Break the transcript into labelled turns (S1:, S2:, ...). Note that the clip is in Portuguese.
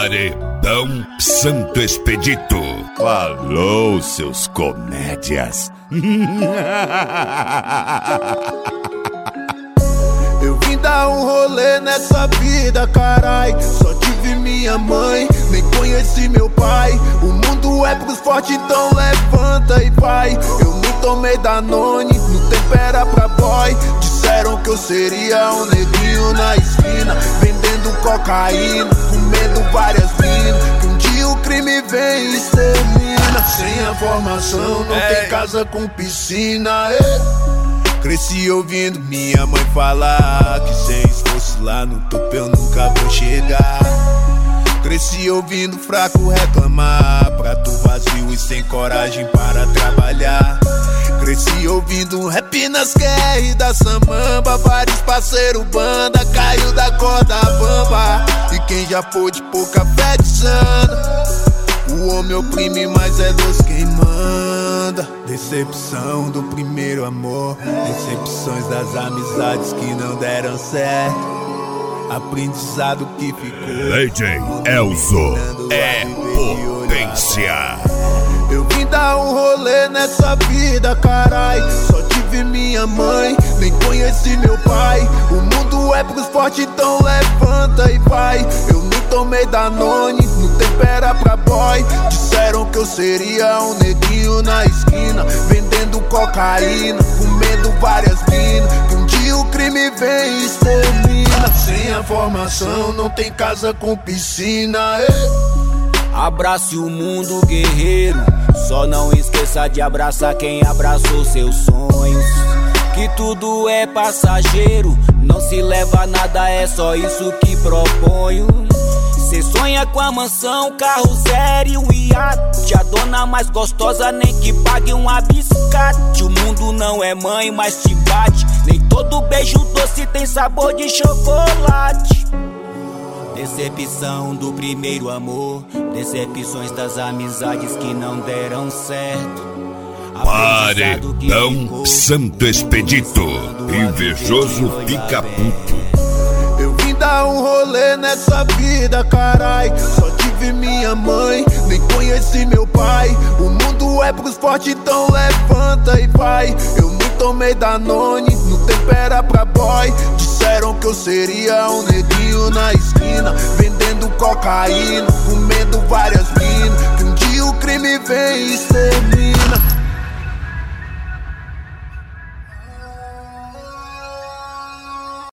S1: Paredão Santo Expedito.
S2: Falou, seus comédias.
S3: Eu vim dar um rolê nessa vida, carai. Só tive minha mãe, nem conheci meu pai. O mundo é pros fortes, então levanta e vai. Eu nem tomei Danone, no tempo era pra boy. Disseram que eu seria um neguinho na esquina, vendendo cocaína, comendo várias minas. Que um dia o crime vem e extermina. Sem a formação, não tem casa com piscina. Cresci ouvindo minha mãe falar que sem esforço lá no topo eu nunca vou chegar. Cresci ouvindo fraco reclamar, prato vazio e sem coragem para trabalhar. Cresci ouvindo rap nas QR da Samamba, vários parceiros banda, caiu da corda bamba. E quem já pôde pôr café de sana, o homem oprime, mas é Deus quem manda. Decepção do primeiro amor, decepções das amizades que não deram certo. Aprendizado que ficou.
S1: DJ Elzo é potência.
S3: Eu vim dar um rolê nessa vida, carai. Só tive minha mãe, nem conheci meu pai. O mundo é pros fortes, então levanta e vai. Eu nem tomei Danone, no tempo era pra boy. Disseram que eu seria um neguinho na esquina, vendendo cocaína, comendo várias minas. Que um dia o crime vem e extermina. Sem a formação, não tem casa com piscina.
S4: Abrace o mundo, guerreiro. Só não esqueça de abraçar quem abraçou seus sonhos. Que tudo é passageiro, não se leva nada, é só isso que proponho. Cê sonha com a mansão, carro zero e um iate. A dona mais gostosa nem que pague um abiscate. O mundo não é mãe, mas te bate. Nem todo beijo doce tem sabor de chocolate. Decepção do primeiro amor, decepções das amizades que não deram certo.
S1: Paredão Santo Expedito. Invejoso fica puto.
S3: Eu vim dar um rolê nessa vida, carai. Só tive minha mãe, nem conheci meu pai. O mundo é pros fortes, então levanta e vai. Eu nem tomei Danone, no tempo era pra boy. Disseram que eu seria um neguinho na esquina, vendendo cocaína, comendo várias minas. Que um dia o crime vem e extermina.